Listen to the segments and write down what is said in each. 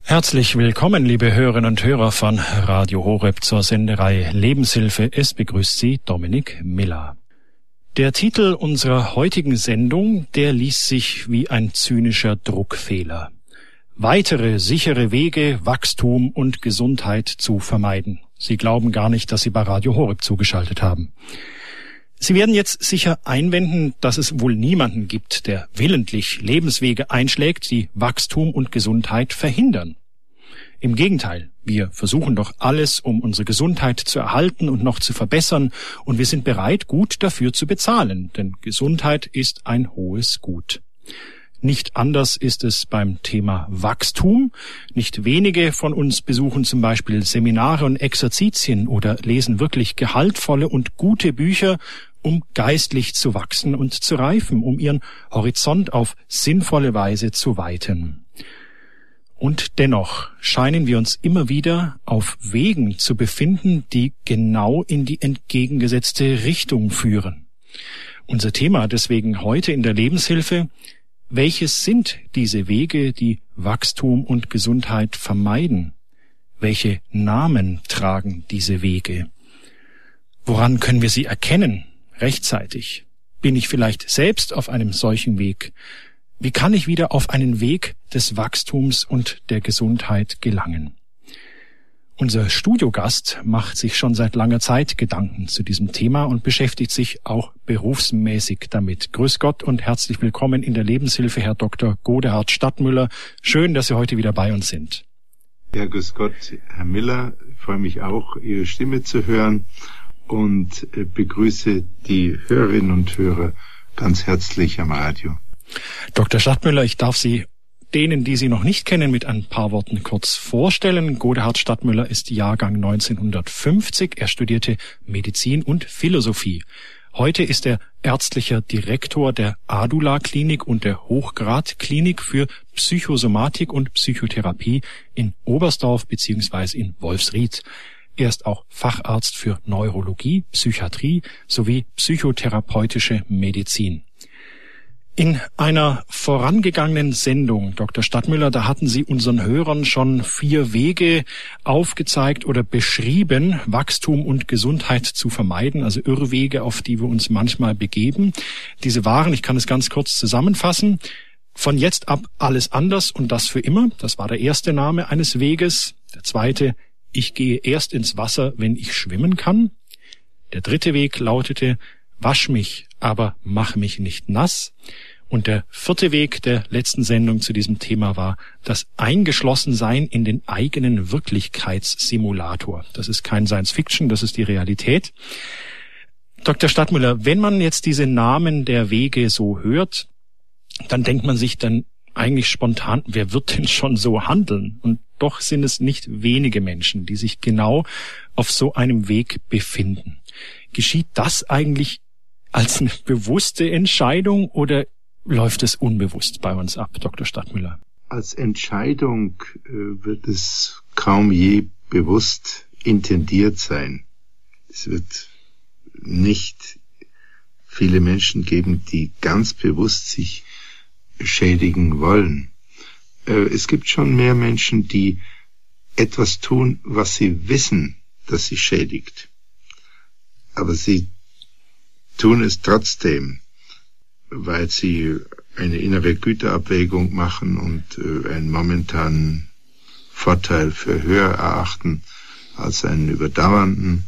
Herzlich willkommen, liebe Hörerinnen und Hörer von Radio Horeb zur Sendereihe Lebenshilfe. Es begrüßt Sie Dominik Miller. Der Titel unserer heutigen Sendung, der liest sich wie ein zynischer Druckfehler. Weitere sichere Wege, Wachstum und Gesundheit zu vermeiden. Sie glauben gar nicht, dass Sie bei Radio Horeb zugeschaltet haben. Sie werden jetzt sicher einwenden, dass es wohl niemanden gibt, der willentlich Lebenswege einschlägt, die Wachstum und Gesundheit verhindern. Im Gegenteil, wir versuchen doch alles, um unsere Gesundheit zu erhalten und noch zu verbessern, und wir sind bereit, gut dafür zu bezahlen, denn Gesundheit ist ein hohes Gut. Nicht anders ist es beim Thema Wachstum. Nicht wenige von uns besuchen zum Beispiel Seminare und Exerzitien oder lesen wirklich gehaltvolle und gute Bücher, um geistlich zu wachsen und zu reifen, um ihren Horizont auf sinnvolle Weise zu weiten. Und dennoch scheinen wir uns immer wieder auf Wegen zu befinden, die genau in die entgegengesetzte Richtung führen. Unser Thema deswegen heute in der Lebenshilfe: Welches sind diese Wege, die Wachstum und Gesundheit vermeiden? Welche Namen tragen diese Wege? Woran können wir sie erkennen? Rechtzeitig? Bin ich vielleicht selbst auf einem solchen Weg? Wie kann ich wieder auf einen Weg des Wachstums und der Gesundheit gelangen? Unser Studiogast macht sich schon seit langer Zeit Gedanken zu diesem Thema und beschäftigt sich auch berufsmäßig damit. Grüß Gott und herzlich willkommen in der Lebenshilfe, Herr Dr. Godehard Stadtmüller. Schön, dass Sie heute wieder bei uns sind. Ja, grüß Gott, Herr Miller. Ich freue mich auch, Ihre Stimme zu hören und begrüße die Hörerinnen und Hörer ganz herzlich am Radio. Dr. Stadtmüller, ich darf Sie denen, die Sie noch nicht kennen, mit ein paar Worten kurz vorstellen. Godehard Stadtmüller ist Jahrgang 1950. Er studierte Medizin und Philosophie. Heute ist er ärztlicher Direktor der Adula-Klinik und der Hochgrad-Klinik für Psychosomatik und Psychotherapie in Oberstdorf bzw. in Wolfsried. Er ist auch Facharzt für Neurologie, Psychiatrie sowie psychotherapeutische Medizin. In einer vorangegangenen Sendung, Dr. Stadtmüller, da hatten Sie unseren Hörern schon 4 Wege aufgezeigt oder beschrieben, Wachstum und Gesundheit zu vermeiden, also Irrwege, auf die wir uns manchmal begeben. Diese waren, ich kann es ganz kurz zusammenfassen: Von jetzt ab alles anders und das für immer. Das war der erste Name eines Weges. Der zweite: Ich gehe erst ins Wasser, wenn ich schwimmen kann. Der dritte Weg lautete: Wasch mich, aber mach mich nicht nass. Und der vierte Weg der letzten Sendung zu diesem Thema war das Eingeschlossensein in den eigenen Wirklichkeitssimulator. Das ist kein Science-Fiction, das ist die Realität. Dr. Stadtmüller, wenn man jetzt diese Namen der Wege so hört, dann denkt man sich dann eigentlich spontan, wer wird denn schon so handeln? Und doch sind es nicht wenige Menschen, die sich genau auf so einem Weg befinden. Geschieht das eigentlich als eine bewusste Entscheidung oder läuft es unbewusst bei uns ab, Dr. Stadtmüller? Als Entscheidung wird es kaum je bewusst intendiert sein. Es wird nicht viele Menschen geben, die ganz bewusst sich schädigen wollen. Es gibt schon mehr Menschen, die etwas tun, was sie wissen, dass sie schädigt. Aber sie tun es trotzdem, weil sie eine innere Güterabwägung machen und einen momentanen Vorteil für höher erachten als einen überdauernden,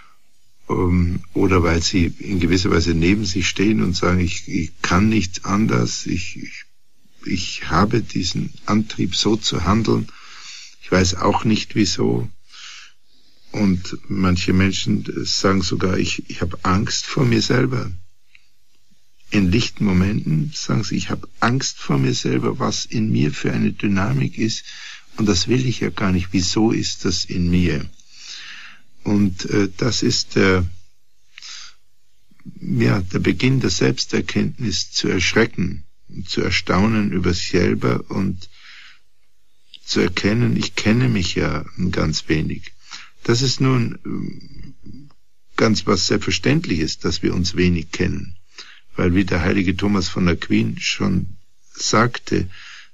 oder weil sie in gewisser Weise neben sich stehen und sagen, ich kann nichts anders, ich habe diesen Antrieb, so zu handeln, ich weiß auch nicht wieso. Und manche Menschen sagen sogar, ich habe Angst vor mir selber. In lichten Momenten sagen sie, ich habe Angst vor mir selber, was in mir für eine Dynamik ist, und das will ich ja gar nicht. Wieso ist das in mir? Und das ist der Beginn der Selbsterkenntnis, zu erschrecken und zu erstaunen über sich selber und zu erkennen, ich kenne mich ja ganz wenig. Das ist nun ganz was Selbstverständliches, dass wir uns wenig kennen. Weil, wie der heilige Thomas von Aquin schon sagte,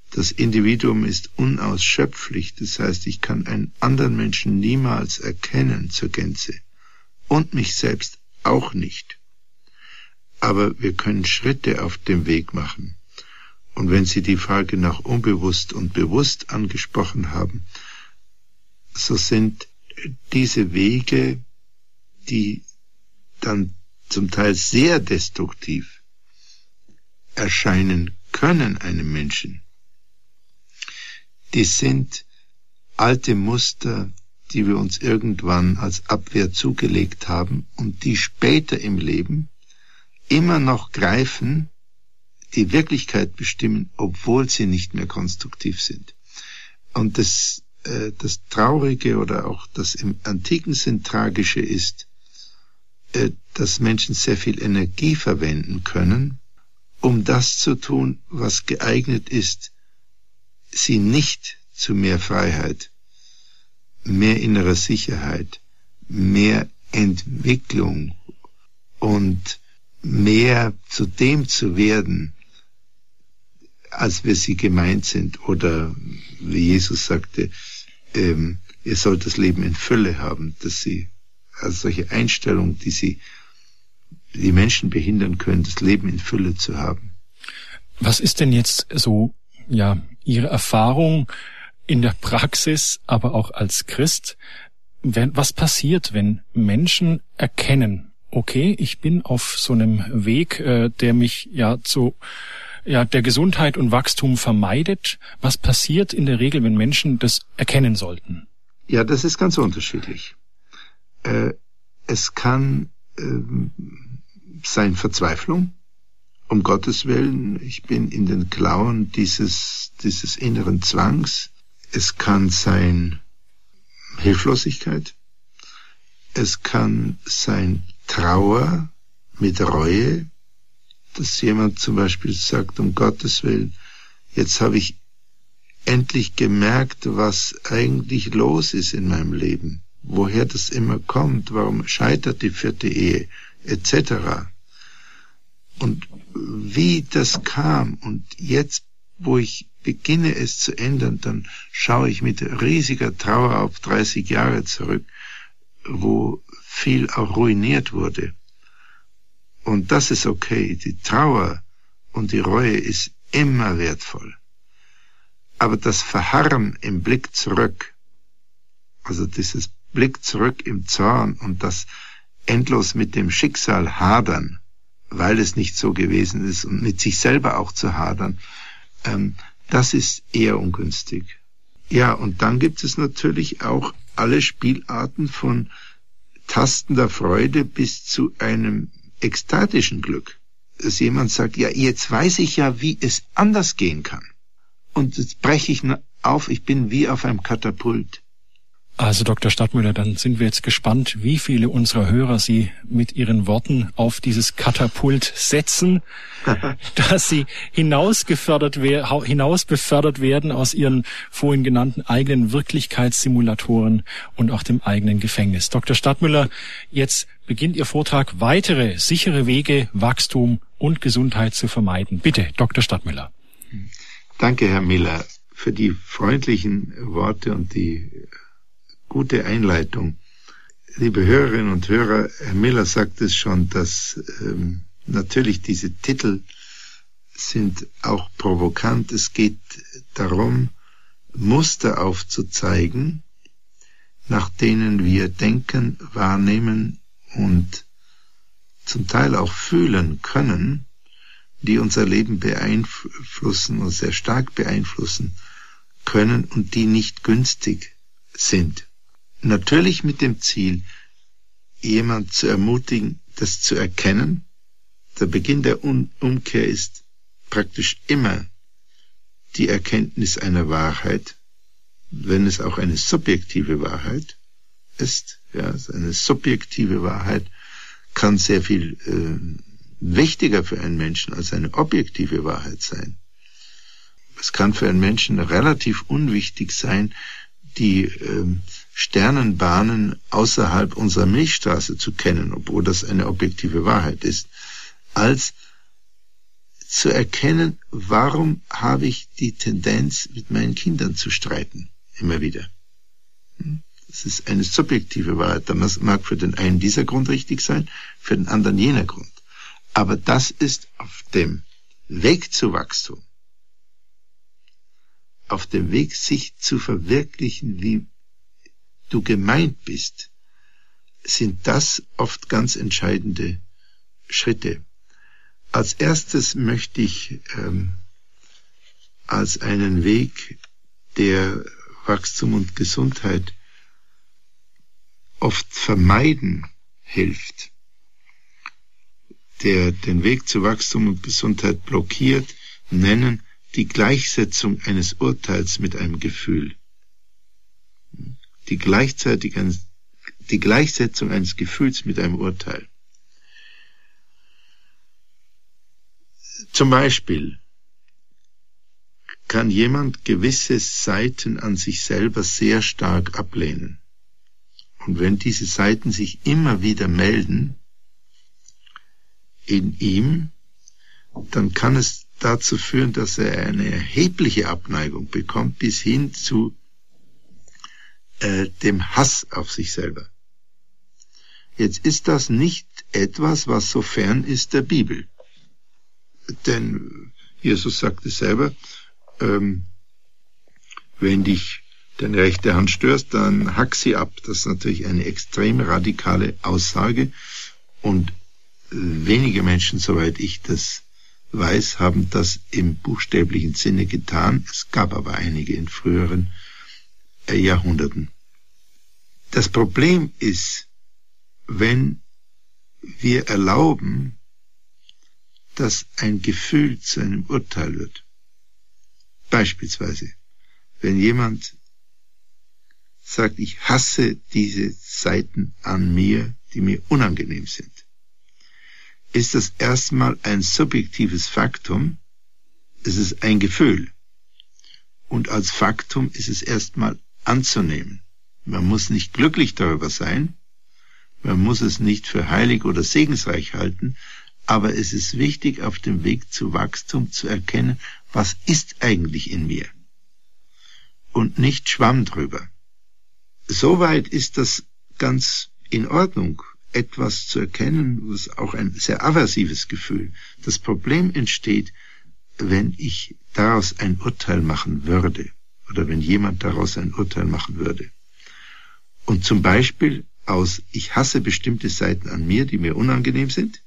Das Individuum ist unausschöpflich, das heißt, ich kann einen anderen Menschen niemals erkennen zur Gänze und mich selbst auch nicht. Aber wir können Schritte auf dem Weg machen. Und wenn Sie die Frage nach unbewusst und bewusst angesprochen haben, so sind diese Wege, die dann zum Teil sehr destruktiv erscheinen können einem Menschen, die sind alte Muster, die wir uns irgendwann als Abwehr zugelegt haben und die später im Leben immer noch greifen, die Wirklichkeit bestimmen, obwohl sie nicht mehr konstruktiv sind. Und das Traurige oder auch das im antiken Sinn Tragische ist, dass Menschen sehr viel Energie verwenden können, um das zu tun, was geeignet ist, sie nicht zu mehr Freiheit, mehr innerer Sicherheit, mehr Entwicklung und mehr zu dem zu werden, als wir sie gemeint sind. Oder wie Jesus sagte, ihr sollt das Leben in Fülle haben, dass sie, also solche Einstellungen, die Menschen behindern können, das Leben in Fülle zu haben. Was ist denn jetzt so, Ihre Erfahrung in der Praxis, aber auch als Christ? Was passiert, wenn Menschen erkennen, okay, ich bin auf so einem Weg, der mich zu der Gesundheit und Wachstum vermeidet? Was passiert in der Regel, wenn Menschen das erkennen sollten? Ja, das ist ganz unterschiedlich. Es kann sein Verzweiflung, um Gottes Willen, ich bin in den Klauen dieses inneren Zwangs. Es kann sein Hilflosigkeit. Es kann sein Trauer mit Reue, dass jemand zum Beispiel sagt, um Gottes Willen, jetzt habe ich endlich gemerkt, was eigentlich los ist in meinem Leben, woher das immer kommt, warum scheitert die 4. Ehe, etc. Und wie das kam und jetzt, wo ich beginne es zu ändern, dann schaue ich mit riesiger Trauer auf 30 Jahre zurück, wo viel auch ruiniert wurde. Und das ist okay. Die Trauer und die Reue ist immer wertvoll. Aber das Verharren im Blick zurück, also dieses Blick zurück im Zorn und das endlos mit dem Schicksal hadern, weil es nicht so gewesen ist und mit sich selber auch zu hadern, das ist eher ungünstig. Ja, und dann gibt es natürlich auch alle Spielarten von tastender Freude bis zu einem ekstatischen Glück. Dass jemand sagt, ja, jetzt weiß ich ja, wie es anders gehen kann. Und jetzt breche ich auf, ich bin wie auf einem Katapult. Also Dr. Stadtmüller, dann sind wir jetzt gespannt, wie viele unserer Hörer Sie mit Ihren Worten auf dieses Katapult setzen, dass Sie hinausbefördert werden aus Ihren vorhin genannten eigenen Wirklichkeitssimulatoren und auch dem eigenen Gefängnis. Dr. Stadtmüller, jetzt beginnt Ihr Vortrag, weitere sichere Wege, Wachstum und Gesundheit zu vermeiden. Bitte, Dr. Stadtmüller. Danke, Herr Miller, für die freundlichen Worte und die gute Einleitung. Liebe Hörerinnen und Hörer, Herr Miller sagt es schon, dass natürlich diese Titel sind auch provokant. Es geht darum, Muster aufzuzeigen, nach denen wir denken, wahrnehmen und zum Teil auch fühlen können, die unser Leben beeinflussen und sehr stark beeinflussen können und die nicht günstig sind. Natürlich mit dem Ziel, jemand zu ermutigen, das zu erkennen. Der Beginn der Umkehr ist praktisch immer die Erkenntnis einer Wahrheit, wenn es auch eine subjektive Wahrheit ist. Ja, eine subjektive Wahrheit kann sehr viel wichtiger für einen Menschen als eine objektive Wahrheit sein. Es kann für einen Menschen relativ unwichtig sein, die Sternenbahnen außerhalb unserer Milchstraße zu kennen, obwohl das eine objektive Wahrheit ist, als zu erkennen, warum habe ich die Tendenz, mit meinen Kindern zu streiten, immer wieder. Das ist eine subjektive Wahrheit. Das mag für den einen dieser Grund richtig sein, für den anderen jener Grund. Aber das ist auf dem Weg zu Wachstum, auf dem Weg, sich zu verwirklichen, wie du gemeint bist, sind das oft ganz entscheidende Schritte. Als erstes möchte ich als einen Weg, der Wachstum und Gesundheit oft vermeiden hilft, der den Weg zu Wachstum und Gesundheit blockiert, nennen die Gleichsetzung eines Urteils mit einem Gefühl. Die Gleichsetzung eines Gefühls mit einem Urteil. Zum Beispiel kann jemand gewisse Seiten an sich selber sehr stark ablehnen. Und wenn diese Seiten sich immer wieder melden in ihm, dann kann es dazu führen, dass er eine erhebliche Abneigung bekommt, bis hin zu dem Hass auf sich selber. Jetzt ist das nicht etwas, was so fern ist der Bibel. Denn Jesus sagte selber, wenn dich deine rechte Hand störst, dann hack sie ab. Das ist natürlich eine extrem radikale Aussage und wenige Menschen, soweit ich das weiß, haben das im buchstäblichen Sinne getan. Es gab aber einige in früheren Jahrhunderten. Das Problem ist, wenn wir erlauben, dass ein Gefühl zu einem Urteil wird. Beispielsweise, wenn jemand sagt, ich hasse diese Seiten an mir, die mir unangenehm sind, ist das erstmal ein subjektives Faktum, es ist ein Gefühl. Und als Faktum ist es erstmal anzunehmen. Man muss nicht glücklich darüber sein, man muss es nicht für heilig oder segensreich halten, aber es ist wichtig, auf dem Weg zu Wachstum zu erkennen, was ist eigentlich in mir? Und nicht Schwamm drüber. Soweit ist das ganz in Ordnung, etwas zu erkennen, was auch ein sehr aversives Gefühl. Das Problem entsteht, wenn ich daraus ein Urteil machen würde, oder wenn jemand daraus ein Urteil machen würde. Und zum Beispiel aus ich hasse bestimmte Seiten an mir, die mir unangenehm sind,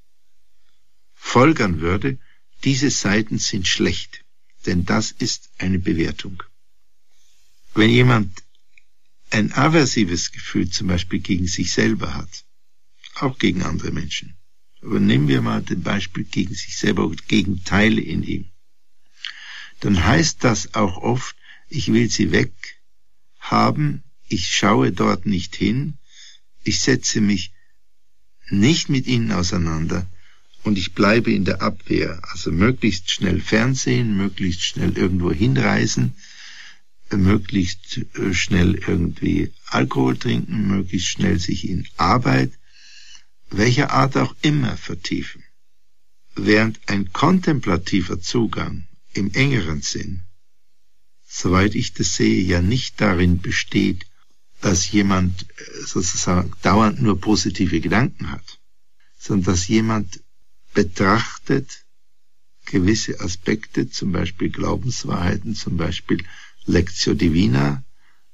folgern würde, diese Seiten sind schlecht, denn das ist eine Bewertung. Wenn jemand ein aversives Gefühl zum Beispiel gegen sich selber hat, auch gegen andere Menschen, aber nehmen wir mal das Beispiel gegen sich selber und gegen Teile in ihm, dann heißt das auch oft, ich will sie weghaben, ich schaue dort nicht hin, ich setze mich nicht mit ihnen auseinander und ich bleibe in der Abwehr, also möglichst schnell Fernsehen, möglichst schnell irgendwo hinreisen, möglichst schnell irgendwie Alkohol trinken, möglichst schnell sich in Arbeit, welcher Art auch immer, vertiefen. Während ein kontemplativer Zugang im engeren Sinn, soweit ich das sehe, ja nicht darin besteht, dass jemand sozusagen dauernd nur positive Gedanken hat, sondern dass jemand betrachtet gewisse Aspekte, zum Beispiel Glaubenswahrheiten, zum Beispiel Lectio Divina,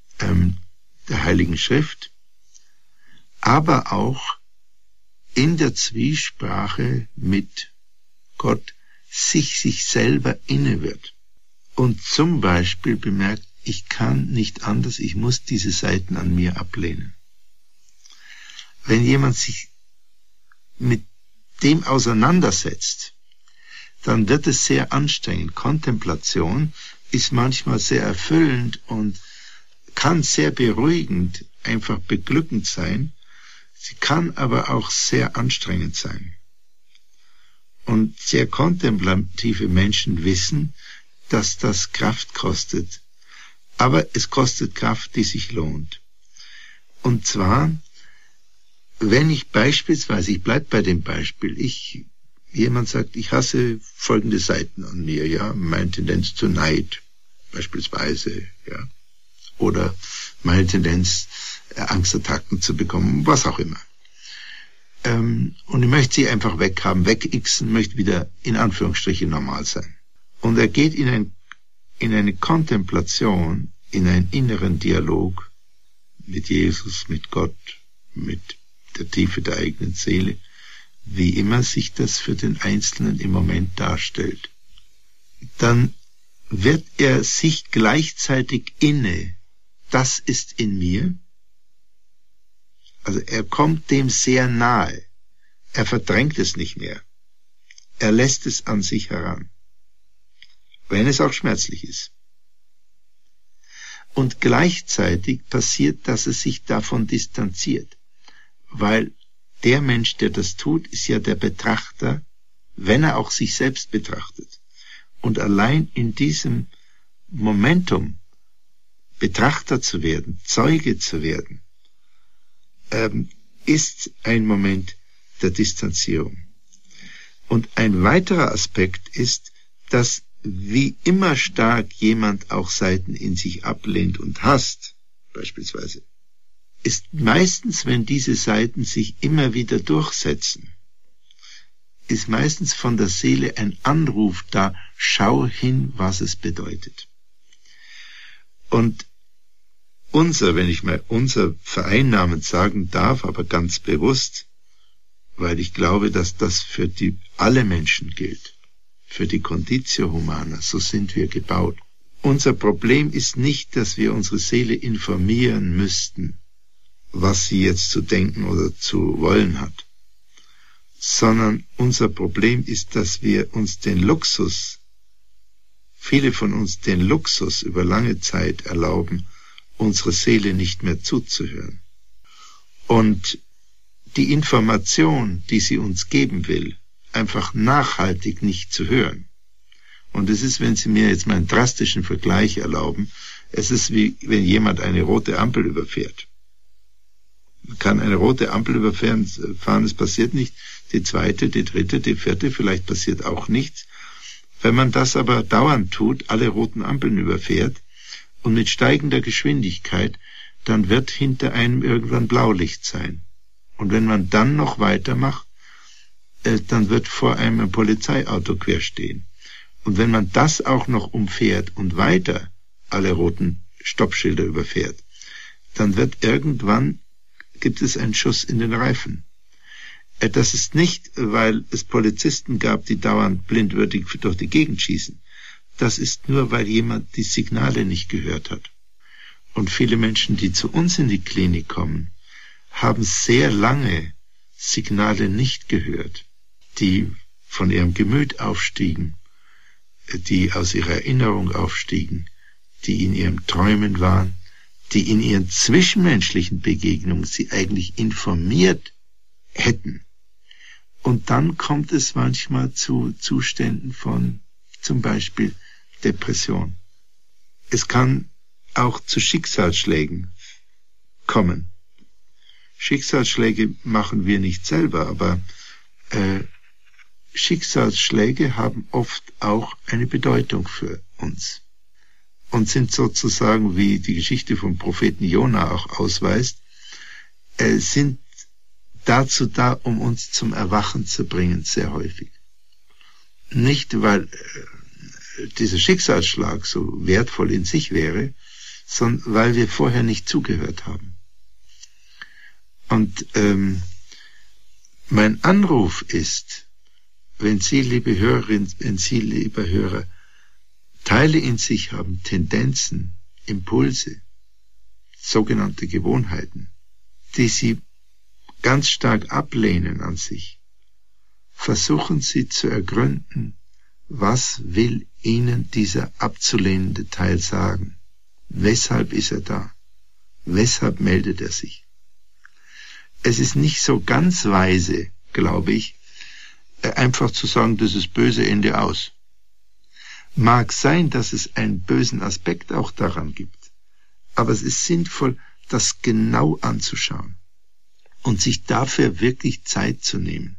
der Heiligen Schrift, aber auch in der Zwiesprache mit Gott sich selber inne wird und zum Beispiel bemerkt, ich kann nicht anders, ich muss diese Seiten an mir ablehnen. Wenn jemand sich mit dem auseinandersetzt, dann wird es sehr anstrengend. Kontemplation ist manchmal sehr erfüllend und kann sehr beruhigend, einfach beglückend sein. Sie kann aber auch sehr anstrengend sein. Und sehr kontemplative Menschen wissen, dass das Kraft kostet. Aber es kostet Kraft, die sich lohnt. Und zwar, wenn ich beispielsweise, ich bleibe bei dem Beispiel, ich jemand sagt, ich hasse folgende Seiten an mir, ja, meine Tendenz zu Neid, beispielsweise, ja, oder meine Tendenz, Angstattacken zu bekommen, was auch immer. Und ich möchte sie einfach weghaben, wegixen, möchte wieder in Anführungsstrichen normal sein. Und er geht in eine Kontemplation, in einen inneren Dialog mit Jesus, mit Gott, mit der Tiefe der eigenen Seele, wie immer sich das für den Einzelnen im Moment darstellt. Dann wird er sich gleichzeitig inne, das ist in mir. Also er kommt dem sehr nahe. Er verdrängt es nicht mehr. Er lässt es an sich heran. Wenn es auch schmerzlich ist. Und gleichzeitig passiert, dass es sich davon distanziert. Weil der Mensch, der das tut, ist ja der Betrachter, wenn er auch sich selbst betrachtet. Und allein in diesem Momentum, Betrachter zu werden, Zeuge zu werden, ist ein Moment der Distanzierung. Und ein weiterer Aspekt ist, dass wie immer stark jemand auch Seiten in sich ablehnt und hasst, beispielsweise, ist meistens, wenn diese Seiten sich immer wieder durchsetzen, ist meistens von der Seele ein Anruf da, schau hin, was es bedeutet. Und wenn ich mal unser Vereinnahmend sagen darf, aber ganz bewusst, weil ich glaube, dass das für alle Menschen gilt, für die Conditio Humana, so sind wir gebaut. Unser Problem ist nicht, dass wir unsere Seele informieren müssten, was sie jetzt zu denken oder zu wollen hat, sondern unser Problem ist, dass wir uns viele von uns den Luxus über lange Zeit erlauben, unserer Seele nicht mehr zuzuhören. Und die Information, die sie uns geben will, einfach nachhaltig nicht zu hören. Und es ist, wenn Sie mir jetzt mal einen drastischen Vergleich erlauben, es ist wie, wenn jemand eine rote Ampel überfährt. Man kann eine rote Ampel überfahren, es passiert nicht. Die zweite, die dritte, die vierte, vielleicht passiert auch nichts. Wenn man das aber dauernd tut, alle roten Ampeln überfährt und mit steigender Geschwindigkeit, dann wird hinter einem irgendwann Blaulicht sein. Und wenn man dann noch weitermacht, dann wird vor einem ein Polizeiauto querstehen. Und wenn man das auch noch umfährt und weiter alle roten Stoppschilder überfährt, dann gibt es einen Schuss in den Reifen. Das ist nicht, weil es Polizisten gab, die dauernd blindwürdig durch die Gegend schießen. Das ist nur, weil jemand die Signale nicht gehört hat. Und viele Menschen, die zu uns in die Klinik kommen, haben sehr lange Signale nicht gehört, die von ihrem Gemüt aufstiegen, die aus ihrer Erinnerung aufstiegen, die in ihren Träumen waren, die in ihren zwischenmenschlichen Begegnungen sie eigentlich informiert hätten. Und dann kommt es manchmal zu Zuständen von zum Beispiel Depression. Es kann auch zu Schicksalsschlägen kommen. Schicksalsschläge machen wir nicht selber, aber Schicksalsschläge haben oft auch eine Bedeutung für uns und sind sozusagen, wie die Geschichte vom Propheten Jona auch ausweist, sind dazu da, um uns zum Erwachen zu bringen, sehr häufig. Nicht, weil dieser Schicksalsschlag so wertvoll in sich wäre, sondern weil wir vorher nicht zugehört haben. Und mein Anruf ist, wenn Sie, liebe Hörerinnen, wenn Sie, lieber Hörer, Teile in sich haben, Tendenzen, Impulse, sogenannte Gewohnheiten, die Sie ganz stark ablehnen an sich, versuchen Sie zu ergründen, was will Ihnen dieser abzulehnende Teil sagen? Weshalb ist er da? Weshalb meldet er sich? Es ist nicht so ganz weise, glaube ich, einfach zu sagen, das ist böse, Ende aus. Mag sein, dass es einen bösen Aspekt auch daran gibt, aber es ist sinnvoll, das genau anzuschauen und sich dafür wirklich Zeit zu nehmen,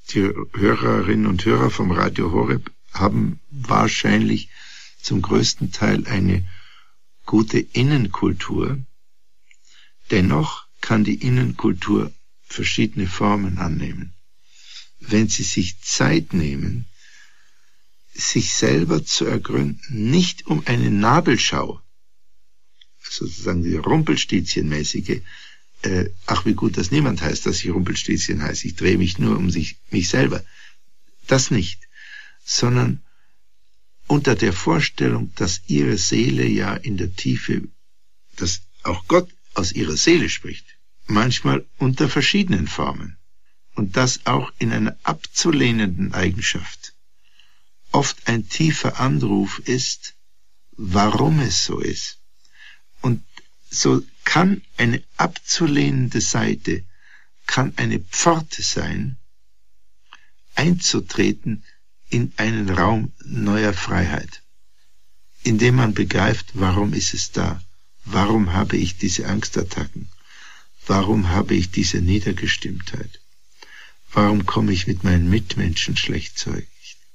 Die Hörerinnen und Hörer vom Radio Horeb haben wahrscheinlich zum größten Teil eine gute Innenkultur. Dennoch kann die Innenkultur verschiedene Formen annehmen. Wenn Sie sich Zeit nehmen, sich selber zu ergründen, nicht um eine Nabelschau, sozusagen die Rumpelstilzchenmäßige, ach wie gut, dass niemand heißt, dass ich Rumpelstilzchen heiße, ich drehe mich nur um mich selber. Das nicht, sondern unter der Vorstellung, dass Ihre Seele ja in der Tiefe, dass auch Gott aus Ihrer Seele spricht, manchmal unter verschiedenen Formen und das auch in einer abzulehnenden Eigenschaft oft ein tiefer Anruf ist, warum es so ist. Und so kann eine abzulehnende Seite, kann eine Pforte sein, einzutreten in einen Raum neuer Freiheit, indem man begreift, warum ist es da? Warum habe ich diese Angstattacken? Warum habe ich diese Niedergestimmtheit? Warum komme ich mit meinen Mitmenschen schlecht zurecht?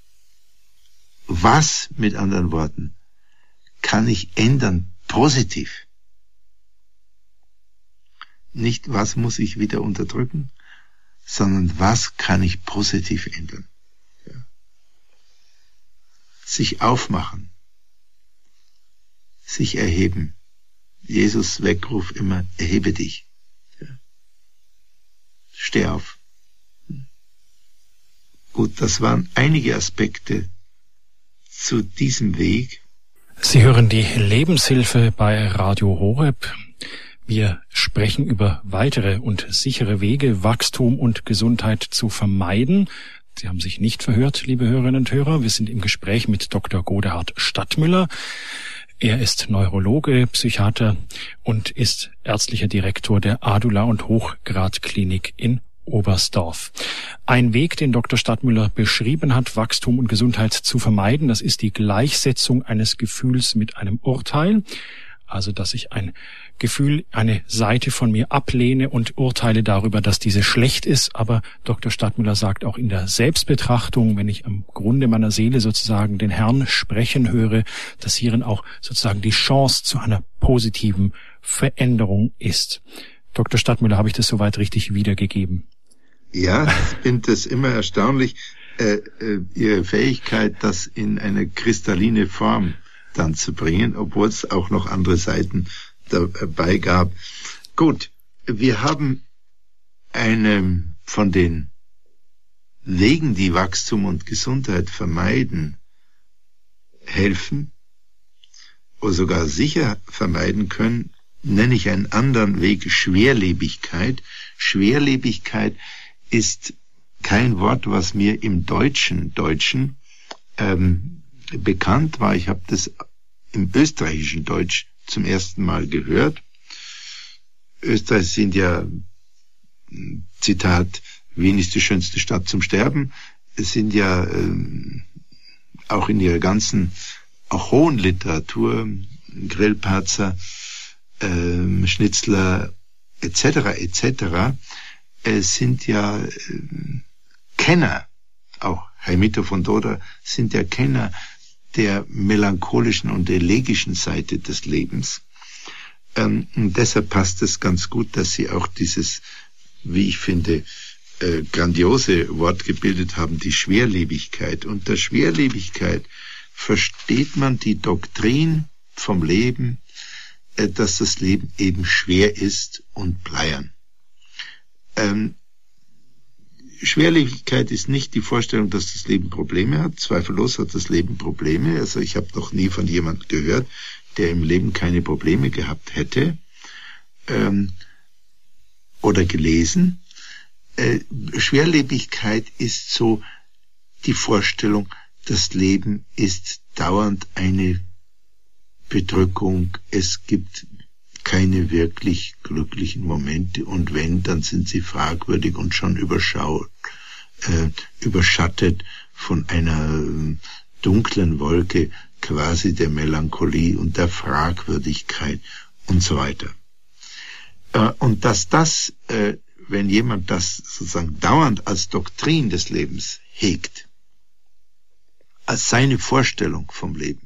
Was, mit anderen Worten, kann ich ändern, positiv? Nicht, was muss ich wieder unterdrücken, sondern was kann ich positiv ändern? Ja. Sich aufmachen, sich erheben. Jesus Weckruf immer, erhebe dich. Ja. Steh auf. Gut, das waren einige Aspekte zu diesem Weg. Sie hören die Lebenshilfe bei Radio Horeb. Wir sprechen über weitere und sichere Wege, Wachstum und Gesundheit zu vermeiden. Sie haben sich nicht verhört, liebe Hörerinnen und Hörer. Wir sind im Gespräch mit Dr. Godehard Stadtmüller. Er ist Neurologe, Psychiater und ist ärztlicher Direktor der Adula- und Hochgradklinik in Oberstdorf. Ein Weg, den Dr. Stadtmüller beschrieben hat, Wachstum und Gesundheit zu vermeiden, das ist die Gleichsetzung eines Gefühls mit einem Urteil. Also, dass ich ein Gefühl, eine Seite von mir ablehne und urteile darüber, dass diese schlecht ist. Aber Dr. Stadtmüller sagt auch in der Selbstbetrachtung, wenn ich am Grunde meiner Seele sozusagen den Herrn sprechen höre, dass hierin auch sozusagen die Chance zu einer positiven Veränderung ist. Dr. Stadtmüller, habe ich das soweit richtig wiedergegeben? Ja, ich finde es immer erstaunlich, Ihre Fähigkeit, das in eine kristalline Form dann zu bringen, obwohl es auch noch andere Seiten dabei gab. Gut, wir haben eine von den Wegen, die Wachstum und Gesundheit vermeiden, helfen oder sogar sicher vermeiden können, nenne ich einen anderen Weg Schwerlebigkeit. Schwerlebigkeit ist kein Wort, was mir im Deutschen bekannt war. Ich habe das im österreichischen Deutsch zum ersten Mal gehört. Österreich sind ja, Zitat, Wien ist die schönste Stadt zum Sterben, es sind ja auch in ihrer ganzen, auch hohen Literatur, Grillparzer, Schnitzler etc. Sind ja Kenner, auch Heimito von Doder sind ja Kenner der melancholischen und elegischen Seite des Lebens. Und deshalb passt es ganz gut, dass Sie auch dieses, wie ich finde, grandiose Wort gebildet haben, die Schwerlebigkeit. Unter Schwerlebigkeit versteht man die Doktrin vom Leben, dass das Leben eben schwer ist und bleiern. Schwerlebigkeit ist nicht die Vorstellung, dass das Leben Probleme hat. Zweifellos hat das Leben Probleme. Also ich habe noch nie von jemandem gehört, der im Leben keine Probleme gehabt hätte oder gelesen. Schwerlebigkeit ist so die Vorstellung, das Leben ist dauernd eine Bedrückung. Es gibt keine wirklich glücklichen Momente und wenn, dann sind sie fragwürdig und schon überschattet von einer dunklen Wolke quasi der Melancholie und der Fragwürdigkeit und so weiter. Und dass das wenn jemand das sozusagen dauernd als Doktrin des Lebens hegt, als seine Vorstellung vom Leben,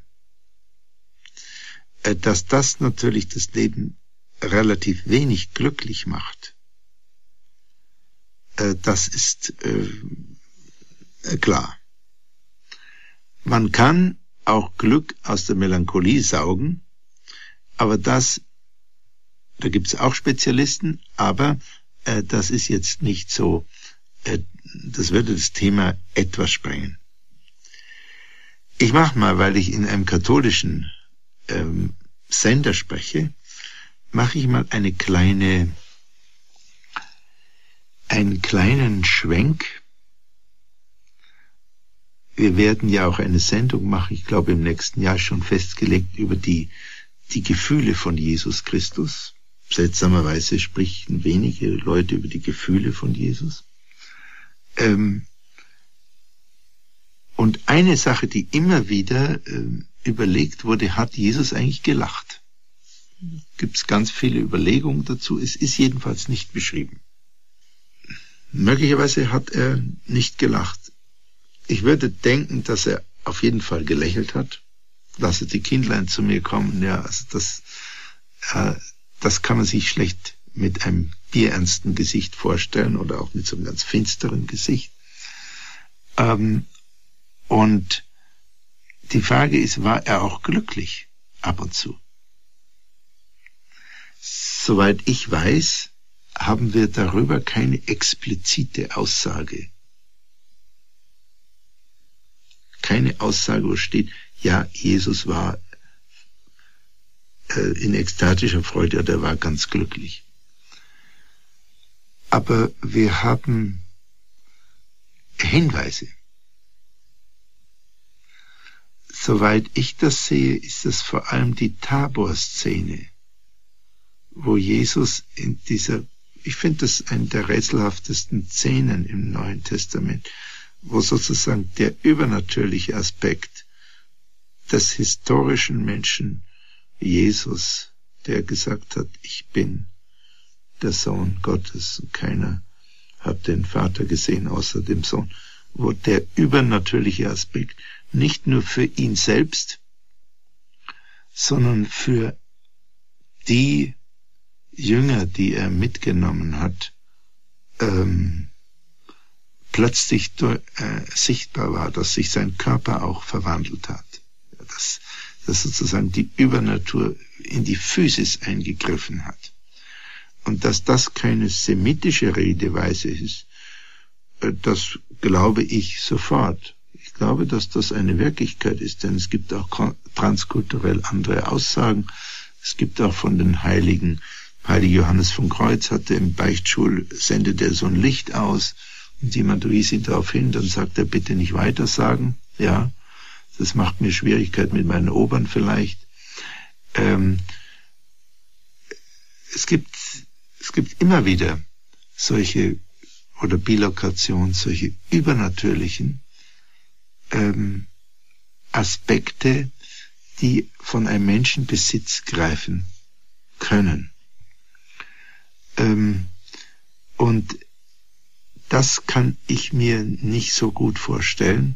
dass das natürlich das Leben relativ wenig glücklich macht. Das ist klar. Man kann auch Glück aus der Melancholie saugen, aber da gibt's auch Spezialisten, aber das ist jetzt nicht so, das würde das Thema etwas sprengen. Ich mache mal, weil ich in einem katholischen Sender spreche, mache ich mal einen kleinen Schwenk. Wir werden ja auch eine Sendung machen, ich glaube im nächsten Jahr schon festgelegt, über die Gefühle von Jesus Christus. Seltsamerweise sprechen wenige Leute über die Gefühle von Jesus. Und eine Sache, die immer wieder überlegt wurde, hat Jesus eigentlich gelacht? Gibt es ganz viele Überlegungen dazu. Es ist jedenfalls nicht beschrieben. Möglicherweise hat er nicht gelacht. Ich würde denken, dass er auf jeden Fall gelächelt hat. Lasset die Kindlein zu mir kommen. Ja, also das kann man sich schlecht mit einem bierernsten Gesicht vorstellen oder auch mit so einem ganz finsteren Gesicht. Und die Frage ist, war er auch glücklich ab und zu? Soweit ich weiß, haben wir darüber keine explizite Aussage. Keine Aussage, wo steht, ja, Jesus war in ekstatischer Freude oder er war ganz glücklich. Aber wir haben Hinweise. Soweit ich das sehe, ist es vor allem die Tabor-Szene, wo Jesus in dieser, ich finde das eine der rätselhaftesten Szenen im Neuen Testament, wo sozusagen der übernatürliche Aspekt des historischen Menschen Jesus, der gesagt hat, ich bin der Sohn Gottes und keiner hat den Vater gesehen außer dem Sohn, wo der übernatürliche Aspekt nicht nur für ihn selbst, sondern für die Jünger, die er mitgenommen hat, plötzlich sichtbar war, dass sich sein Körper auch verwandelt hat. Dass sozusagen die Übernatur in die Physis eingegriffen hat. Und dass das keine semitische Redeweise ist, das glaube ich sofort. Ich glaube, dass das eine Wirklichkeit ist, denn es gibt auch transkulturell andere Aussagen. Es gibt auch von den Heiligen, Heilige Johannes vom Kreuz hatte im Beichtstuhl, sendet er so ein Licht aus und jemand wies ihn darauf hin, dann sagt er, bitte nicht weitersagen. Ja, das macht mir Schwierigkeit mit meinen Obern vielleicht. Es gibt immer wieder solche, oder Bilokation, solche übernatürlichen Aspekte, die von einem Menschen Besitz greifen können. Und das kann ich mir nicht so gut vorstellen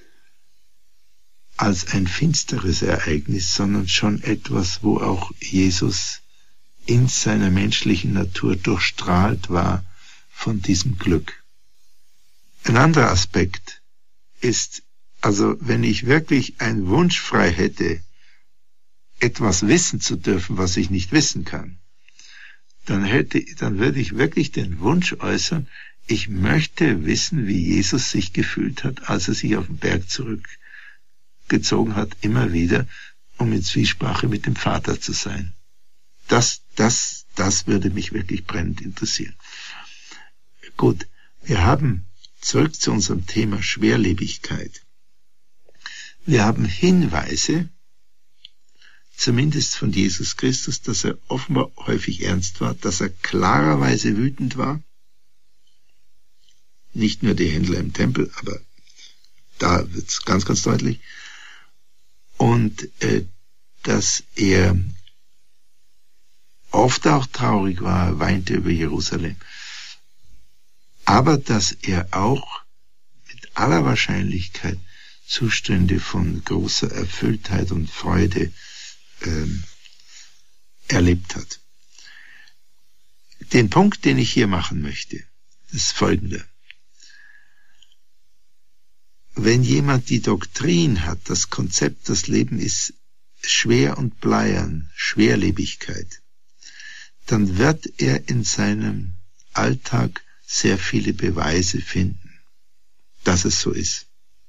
als ein finsteres Ereignis, sondern schon etwas, wo auch Jesus in seiner menschlichen Natur durchstrahlt war von diesem Glück. Ein anderer Aspekt ist, also wenn ich wirklich einen Wunsch frei hätte, etwas wissen zu dürfen, was ich nicht wissen kann, dann würde ich wirklich den Wunsch äußern, ich möchte wissen, wie Jesus sich gefühlt hat, als er sich auf den Berg zurückgezogen hat, immer wieder, um in Zwiesprache mit dem Vater zu sein. Das würde mich wirklich brennend interessieren. Gut, wir haben, zurück zu unserem Thema Schwerlebigkeit. Wir haben Hinweise, zumindest von Jesus Christus, dass er offenbar häufig ernst war, dass er klarerweise wütend war. Nicht nur die Händler im Tempel, aber da wird es ganz, ganz deutlich. Und dass er oft auch traurig war, weinte über Jerusalem. aber dass er auch mit aller Wahrscheinlichkeit Zustände von großer Erfülltheit und Freude erlebt hat. Den Punkt, den ich hier machen möchte, ist folgender. Wenn jemand die Doktrin hat, das Konzept, das Leben ist schwer und bleiern, Schwerlebigkeit, dann wird er in seinem Alltag sehr viele Beweise finden, dass es so ist.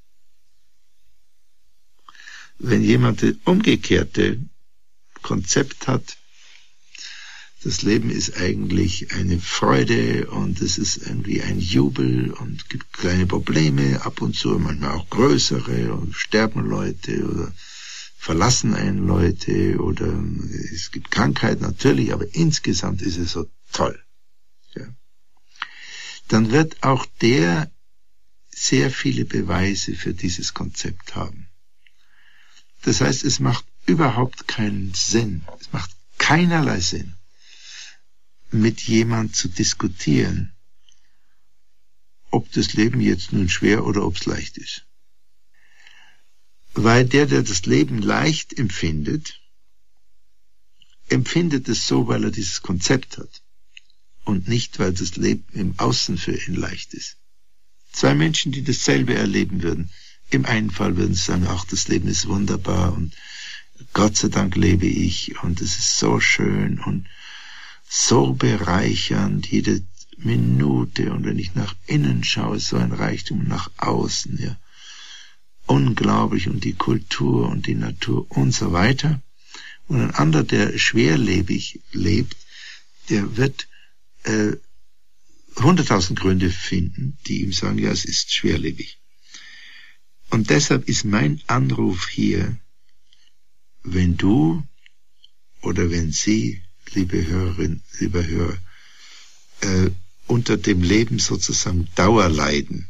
Wenn jemand das umgekehrte Konzept hat, das Leben ist eigentlich eine Freude und es ist irgendwie ein Jubel und gibt kleine Probleme, ab und zu manchmal auch größere, und sterben Leute oder verlassen einen Leute oder es gibt Krankheit natürlich, aber insgesamt ist es so toll. Ja. Dann wird auch der sehr viele Beweise für dieses Konzept haben. Das heißt, es macht überhaupt keinen Sinn, es macht keinerlei Sinn, mit jemand zu diskutieren, ob das Leben jetzt nun schwer oder ob es leicht ist. Weil der das Leben leicht empfindet, empfindet es so, weil er dieses Konzept hat und nicht, weil das Leben im Außen für ihn leicht ist. Zwei Menschen, die dasselbe erleben würden, im einen Fall würden sie sagen, ach, das Leben ist wunderbar und Gott sei Dank lebe ich und es ist so schön und so bereichernd, jede Minute, und wenn ich nach innen schaue, so ein Reichtum nach außen, ja, unglaublich, und die Kultur und die Natur und so weiter. Und ein anderer, der schwerlebig lebt, der wird 100.000 Gründe finden, die ihm sagen, ja, es ist schwerlebig. Und deshalb ist mein Anruf hier, wenn du oder wenn Sie, liebe Hörerin, lieber Hörer, unter dem Leben sozusagen Dauerleiden,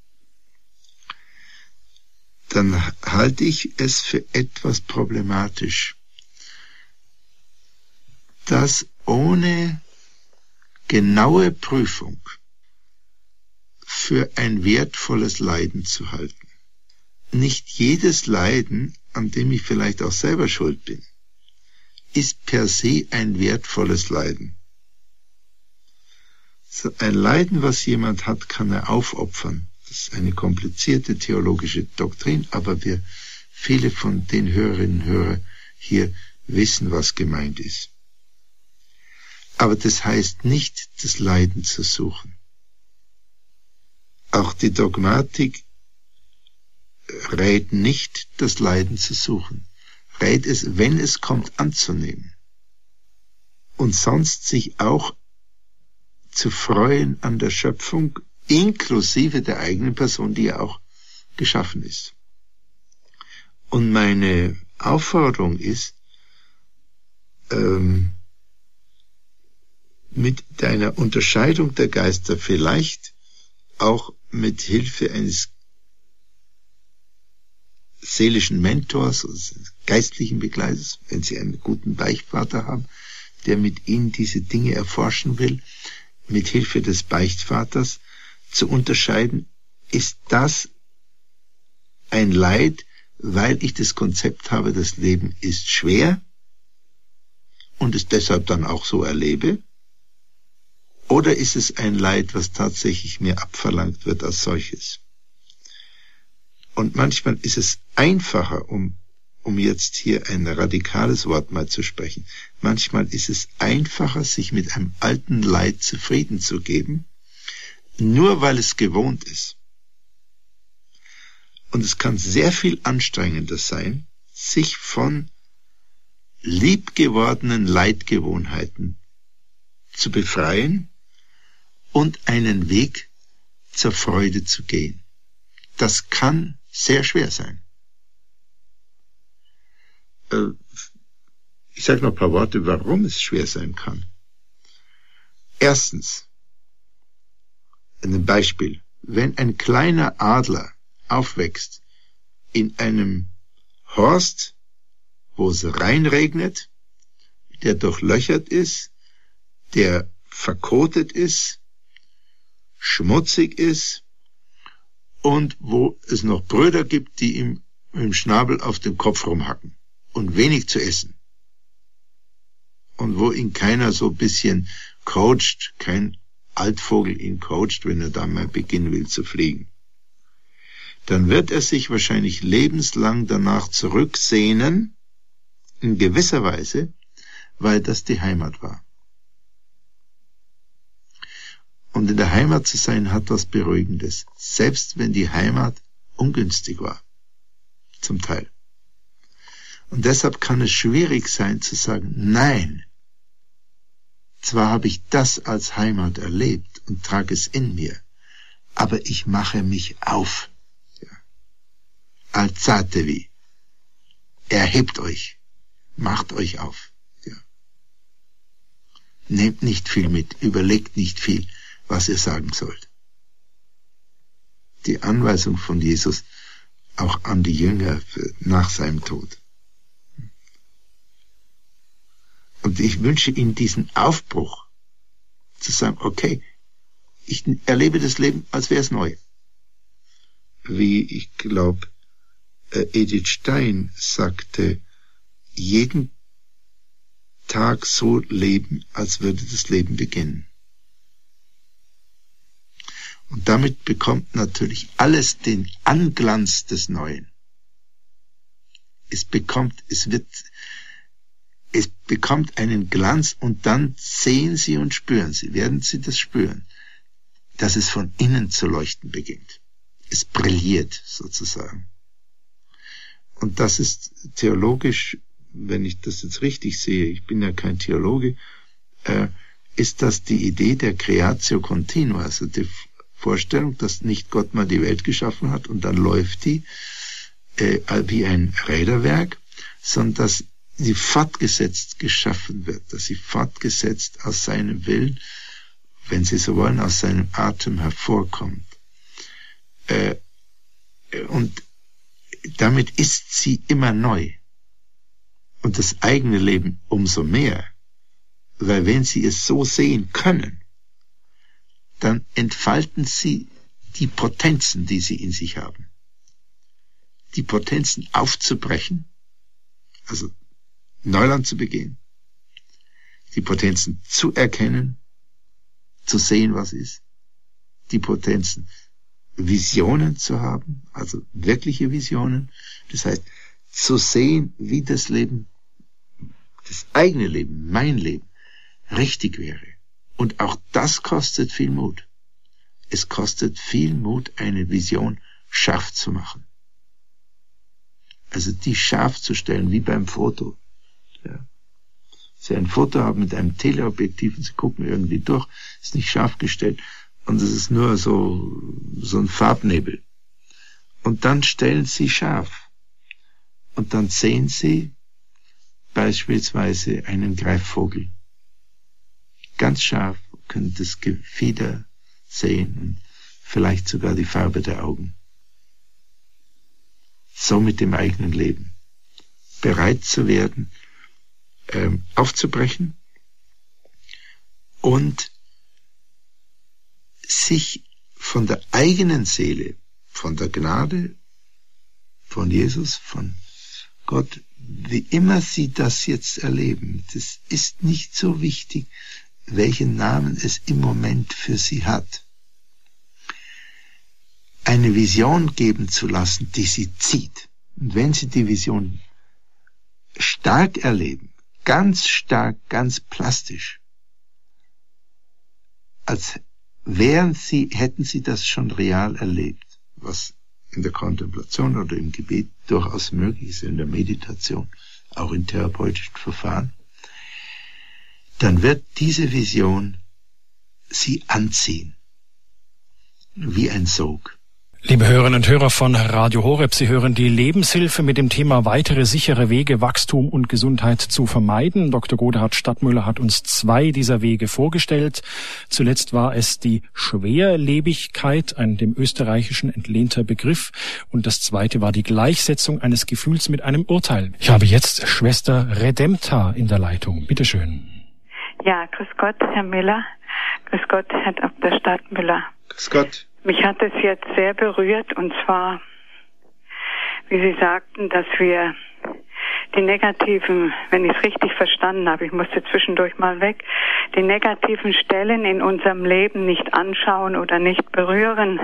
dann halte ich es für etwas problematisch, das ohne genaue Prüfung für ein wertvolles Leiden zu halten. Nicht jedes Leiden, an dem ich vielleicht auch selber schuld bin, ist per se ein wertvolles Leiden. So ein Leiden, was jemand hat, kann er aufopfern. Das ist eine komplizierte theologische Doktrin, aber viele von den Hörerinnen und Hörern hier wissen, was gemeint ist. Aber das heißt nicht, das Leiden zu suchen. Auch die Dogmatik rät nicht, das Leiden zu suchen. Rät es, wenn es kommt, anzunehmen. Und sonst sich auch zu freuen an der Schöpfung, inklusive der eigenen Person, die ja auch geschaffen ist. Und meine Aufforderung ist, mit einer Unterscheidung der Geister vielleicht auch mit Hilfe eines seelischen Mentors, also geistlichen Begleiters, wenn Sie einen guten Beichtvater haben, der mit Ihnen diese Dinge erforschen will, mit Hilfe des Beichtvaters zu unterscheiden, ist das ein Leid, weil ich das Konzept habe, das Leben ist schwer und es deshalb dann auch so erlebe, oder ist es ein Leid, was tatsächlich mir abverlangt wird als solches? Und manchmal ist es einfacher, um jetzt hier ein radikales Wort mal zu sprechen, manchmal ist es einfacher, sich mit einem alten Leid zufrieden zu geben, nur weil es gewohnt ist. Und es kann sehr viel anstrengender sein, sich von liebgewordenen Leidgewohnheiten zu befreien und einen Weg zur Freude zu gehen. Das kann sehr schwer sein. Ich sage noch ein paar Worte, warum es schwer sein kann. Erstens, ein Beispiel. Wenn ein kleiner Adler aufwächst in einem Horst, wo es reinregnet, der durchlöchert ist, der verkotet ist, schmutzig ist und wo es noch Brüder gibt, die ihm mit dem Schnabel auf den Kopf rumhacken und wenig zu essen. Und wo ihn keiner so ein bisschen coacht, kein Altvogel ihn coacht, wenn er da mal beginnen will zu fliegen. Dann wird er sich wahrscheinlich lebenslang danach zurücksehnen, in gewisser Weise, weil das die Heimat war. Und in der Heimat zu sein hat was Beruhigendes, selbst wenn die Heimat ungünstig war, zum Teil. Und deshalb kann es schwierig sein zu sagen, nein, zwar habe ich das als Heimat erlebt und trage es in mir, aber ich mache mich auf. Ja. Alzatevi. Erhebt euch. Macht euch auf. Ja. Nehmt nicht viel mit. Überlegt nicht viel, was ihr sagen sollt. Die Anweisung von Jesus auch an die Jünger nach seinem Tod. Und ich wünsche Ihnen diesen Aufbruch, zu sagen, okay, ich erlebe das Leben, als wäre es neu. Wie ich glaube, Edith Stein sagte, jeden Tag so leben, als würde das Leben beginnen. Und damit bekommt natürlich alles den Anglanz des Neuen. Es bekommt einen Glanz und dann sehen Sie und spüren Sie, werden Sie das spüren, dass es von innen zu leuchten beginnt. Es brilliert sozusagen. Und das ist theologisch, wenn ich das jetzt richtig sehe, ich bin ja kein Theologe, ist das die Idee der Creatio Continua, also die Vorstellung, dass nicht Gott mal die Welt geschaffen hat und dann läuft die wie ein Räderwerk, sondern dass sie fortgesetzt geschaffen wird, dass sie fortgesetzt aus seinem Willen, wenn Sie so wollen, aus seinem Atem hervorkommt. Und damit ist sie immer neu. Und das eigene Leben umso mehr. Weil wenn Sie es so sehen können, dann entfalten Sie die Potenzen, die Sie in sich haben. Die Potenzen aufzubrechen, also Neuland zu begehen, die Potenzen zu erkennen, zu sehen, was ist, die Potenzen, Visionen zu haben, also wirkliche Visionen, das heißt, zu sehen, wie das Leben, das eigene Leben, mein Leben, richtig wäre. Und auch das kostet viel Mut. Es kostet viel Mut, eine Vision scharf zu machen. Also die scharf zu stellen, wie beim Foto. Ja. Sie ein Foto haben mit einem Teleobjektiv und Sie gucken irgendwie durch, ist nicht scharf gestellt und es ist nur so ein Farbnebel. Und dann stellen Sie scharf und dann sehen Sie beispielsweise einen Greifvogel. Ganz scharf, können das Gefieder sehen und vielleicht sogar die Farbe der Augen. So mit dem eigenen Leben. Bereit zu werden, aufzubrechen und sich von der eigenen Seele, von der Gnade, von Jesus, von Gott, wie immer Sie das jetzt erleben, das ist nicht so wichtig, welchen Namen es im Moment für Sie hat, eine Vision geben zu lassen, die Sie zieht. Und wenn Sie die Vision stark erleben, ganz stark, ganz plastisch, als hätten Sie das schon real erlebt, was in der Kontemplation oder im Gebet durchaus möglich ist, in der Meditation, auch in therapeutischen Verfahren, dann wird diese Vision Sie anziehen, wie ein Sog. Liebe Hörerinnen und Hörer von Radio Horeb, Sie hören die Lebenshilfe mit dem Thema weitere sichere Wege, Wachstum und Gesundheit zu vermeiden. Dr. Godehard Stadtmüller hat uns 2 dieser Wege vorgestellt. Zuletzt war es die Schwerlebigkeit, ein dem Österreichischen entlehnter Begriff. Und das zweite war die Gleichsetzung eines Gefühls mit einem Urteil. Ich habe jetzt Schwester Redempta in der Leitung. Bitte schön. Ja, grüß Gott, Herr Miller. Grüß Gott, Herr Dr. Stadtmüller. Grüß Gott. Mich hat es jetzt sehr berührt, und zwar, wie Sie sagten, dass wir die negativen, wenn ich es richtig verstanden habe, ich musste zwischendurch mal weg, die negativen Stellen in unserem Leben nicht anschauen oder nicht berühren.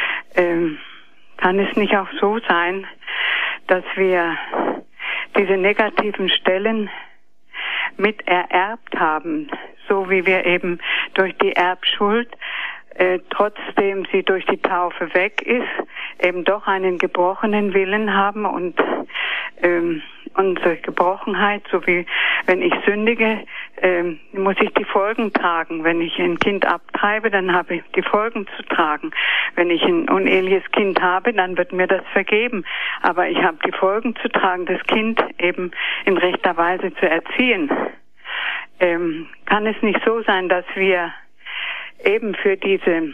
Kann es nicht auch so sein, dass wir diese negativen Stellen mit ererbt haben, so wie wir eben durch die Erbschuld, trotzdem sie durch die Taufe weg ist, eben doch einen gebrochenen Willen haben und unsere Gebrochenheit, so wie wenn ich sündige, muss ich die Folgen tragen. Wenn ich ein Kind abtreibe, dann habe ich die Folgen zu tragen. Wenn ich ein uneheliches Kind habe, dann wird mir das vergeben. Aber ich habe die Folgen zu tragen, das Kind eben in rechter Weise zu erziehen. Kann es nicht so sein, dass wir eben für diese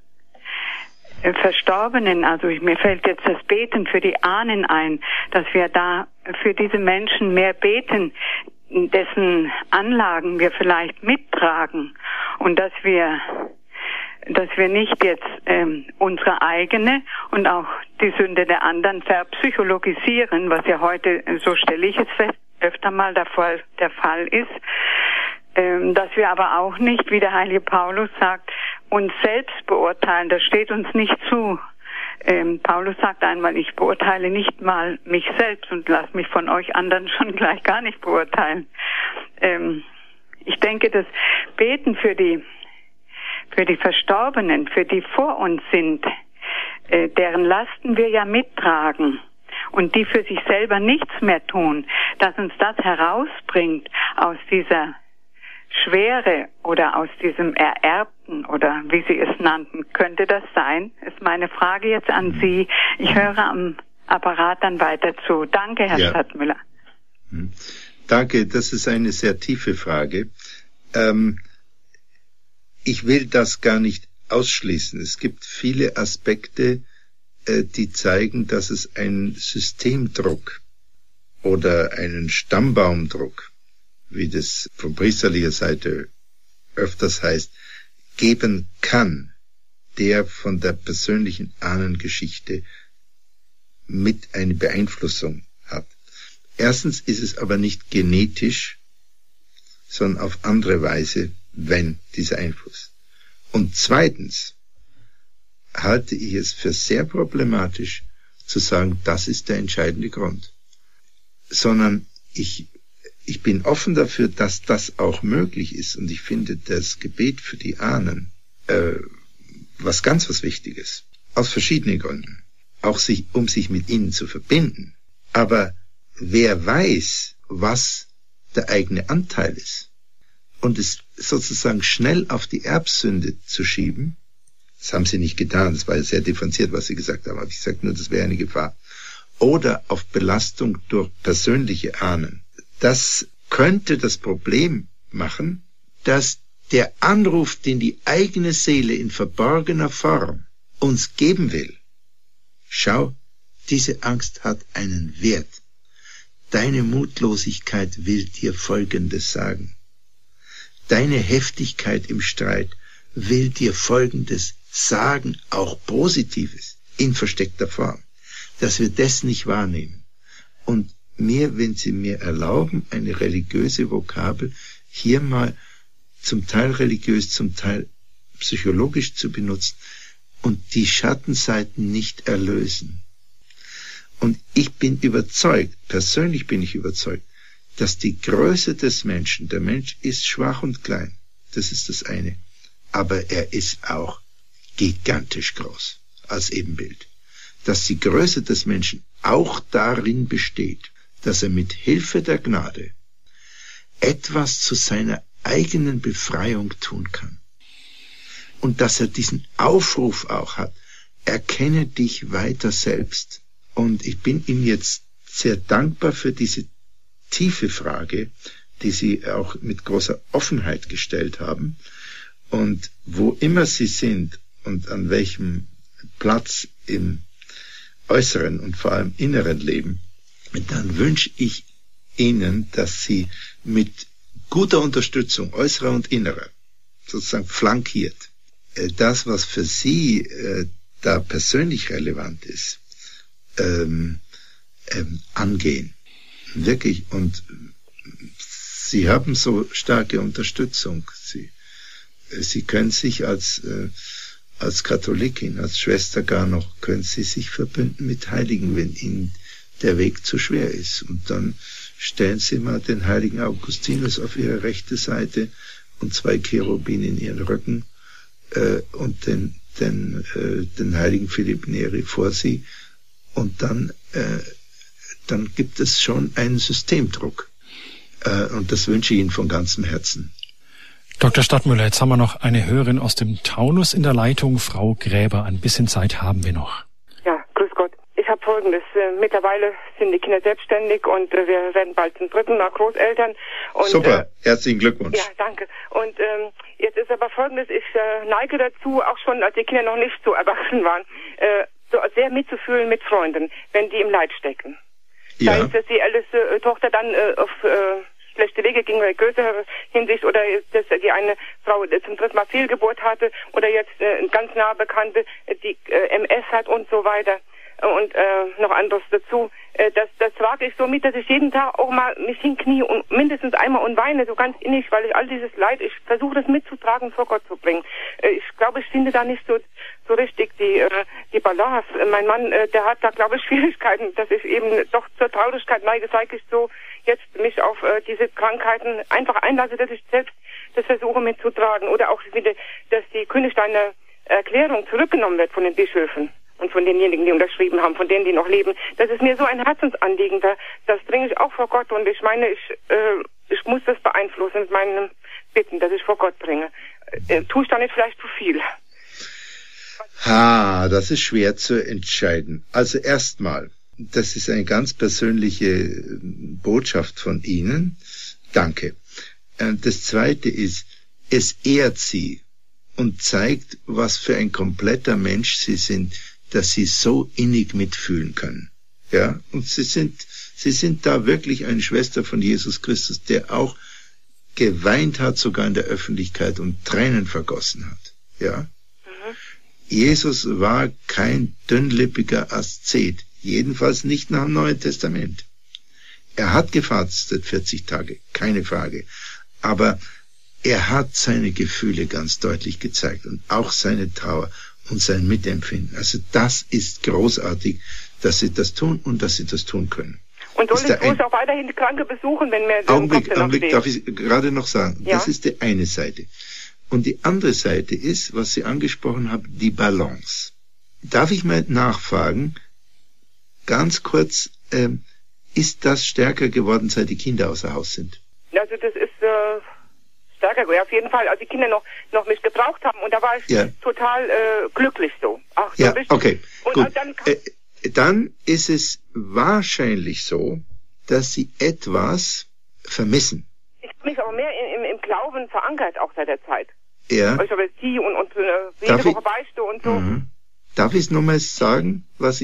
Verstorbenen, also mir fällt jetzt das Beten für die Ahnen ein, dass wir da für diese Menschen mehr beten, dessen Anlagen wir vielleicht mittragen, und dass wir nicht jetzt unsere eigene und auch die Sünde der anderen verpsychologisieren, was ja heute, so stelle ich es fest, öfter mal der Fall ist, dass wir aber auch nicht, wie der heilige Paulus sagt, uns selbst beurteilen. Das steht uns nicht zu. Paulus sagt einmal, ich beurteile nicht mal mich selbst und lass mich von euch anderen schon gleich gar nicht beurteilen. Ich denke, das Beten für die Verstorbenen, für die vor uns sind, deren Lasten wir ja mittragen und die für sich selber nichts mehr tun, dass uns das herausbringt aus dieser Schwere oder aus diesem Ererbten oder wie Sie es nannten. Könnte das sein? Ist meine Frage jetzt an Sie. Ich höre am Apparat dann weiter zu. Danke, Herr Stadtmüller. Danke, das ist eine sehr tiefe Frage. Ich will das gar nicht ausschließen. Es gibt viele Aspekte, die zeigen, dass es einen Systemdruck oder einen Stammbaumdruck, wie das von priesterlicher Seite öfters heißt, geben kann, der von der persönlichen Ahnengeschichte mit eine Beeinflussung hat. Erstens ist es aber nicht genetisch, sondern auf andere Weise, wenn dieser Einfluss. Und zweitens halte ich es für sehr problematisch zu sagen, das ist der entscheidende Grund. Sondern ich bin offen dafür, dass das auch möglich ist. Und ich finde das Gebet für die Ahnen was Wichtiges. Aus verschiedenen Gründen. Auch um sich mit ihnen zu verbinden. Aber wer weiß, was der eigene Anteil ist, und es sozusagen schnell auf die Erbsünde zu schieben, das haben sie nicht getan, das war sehr differenziert, was sie gesagt haben, aber ich sage nur, das wäre eine Gefahr. Oder auf Belastung durch persönliche Ahnen. Das könnte das Problem machen, dass der Anruf, den die eigene Seele in verborgener Form uns geben will, schau, diese Angst hat einen Wert. Deine Mutlosigkeit will dir Folgendes sagen. Deine Heftigkeit im Streit will dir Folgendes sagen, auch Positives, in versteckter Form, dass wir das nicht wahrnehmen. Und mir, wenn Sie mir erlauben, eine religiöse Vokabel hier mal zum Teil religiös, zum Teil psychologisch zu benutzen und die Schattenseiten nicht erlösen. Und ich bin überzeugt, persönlich bin ich überzeugt, dass die Größe des Menschen, der Mensch ist schwach und klein, das ist das eine, aber er ist auch gigantisch groß als Ebenbild. Dass die Größe des Menschen auch darin besteht, dass er mit Hilfe der Gnade etwas zu seiner eigenen Befreiung tun kann. Und dass er diesen Aufruf auch hat, erkenne dich weiter selbst. Und ich bin Ihnen jetzt sehr dankbar für diese tiefe Frage, die Sie auch mit großer Offenheit gestellt haben. Und wo immer Sie sind und an welchem Platz im äußeren und vor allem inneren Leben, dann wünsche ich Ihnen, dass Sie mit guter Unterstützung, äußerer und innerer, sozusagen flankiert, das, was für Sie da persönlich relevant ist, angehen. Wirklich. Und Sie haben so starke Unterstützung. Sie können sich als Katholikin, als Schwester gar noch, können Sie sich verbünden mit Heiligen, wenn Ihnen der Weg zu schwer ist. Und dann stellen Sie mal den heiligen Augustinus auf Ihre rechte Seite und 2 Cherubin in Ihren Rücken und den heiligen Philipp Neri vor Sie. Und dann gibt es schon einen Systemdruck. Und das wünsche ich Ihnen von ganzem Herzen. Dr. Stadtmüller, jetzt haben wir noch eine Hörerin aus dem Taunus in der Leitung, Frau Gräber. Ein bisschen Zeit haben wir noch. Ja, grüß Gott. Ich habe Folgendes. Mittlerweile sind die Kinder selbstständig und wir werden bald zum 3. Mal Großeltern. Und, super, herzlichen Glückwunsch. Ja, danke. Und jetzt ist aber Folgendes. Ich neige dazu, auch schon als die Kinder noch nicht so erwachsen waren, so sehr mitzufühlen mit Freunden, wenn die im Leid stecken. Ja. Da ist, dass die älteste Tochter dann auf schlechte Wege ging, in größerer Hinsicht, oder dass die eine Frau zum 3. Mal Fehlgeburt hatte, oder jetzt eine ganz nahe Bekannte, die MS hat und so weiter. Und noch anderes dazu. Das wage ich so mit, dass ich jeden Tag auch mal mich hinknie und mindestens einmal und weine, so ganz innig, weil ich all dieses Leid, ich versuche das mitzutragen, vor Gott zu bringen. Ich glaube, ich finde da nicht so richtig die Balance. Mein Mann, der hat da, glaube ich, Schwierigkeiten, dass ich eben doch zur Traurigkeit neige, zeige ich so jetzt mich auf diese Krankheiten einfach einlasse, dass ich selbst das versuche mitzutragen. Oder auch wieder, dass die Königsteiner Erklärung zurückgenommen wird von den Bischöfen und von denjenigen, die unterschrieben haben, von denen, die noch leben. Das ist mir so ein Herzensanliegen. Das bringe ich auch vor Gott, und ich meine, ich muss das beeinflussen mit meinen Bitten, dass ich vor Gott bringe. Tue ich da nicht vielleicht zu viel? Das ist schwer zu entscheiden. Also erstmal, das ist eine ganz persönliche Botschaft von Ihnen. Danke. Das Zweite ist, es ehrt Sie und zeigt, was für ein kompletter Mensch Sie sind, dass Sie so innig mitfühlen können. Ja, und Sie sind da wirklich eine Schwester von Jesus Christus, der auch geweint hat, sogar in der Öffentlichkeit, und Tränen vergossen hat. Ja. Mhm. Jesus war kein dünnlippiger Aszet, jedenfalls nicht nach dem Neuen Testament. Er hat gefastet 40 Tage, keine Frage, aber er hat seine Gefühle ganz deutlich gezeigt und auch seine Trauer und sein Mitempfinden. Also das ist großartig, dass Sie das tun und dass Sie das tun können. Und soll ich auch weiterhin die Kranke besuchen, wenn mir Augenblick, darf ich gerade noch sagen. Ja? Das ist die eine Seite. Und die andere Seite ist, was Sie angesprochen haben, die Balance. Darf ich mal nachfragen, ganz kurz, ist das stärker geworden, seit die Kinder außer Haus sind? Also das ist stärker, ja, auf jeden Fall. Als die Kinder noch mich gebraucht haben, und da war ich total glücklich so. Ach, so okay, und gut. Dann ist es wahrscheinlich so, dass Sie etwas vermissen. Ich bin mich aber mehr im Glauben verankert, auch seit der Zeit. Ja. Also die und jede Woche Beichte und so. Mhm. Darf ich es nochmal sagen, was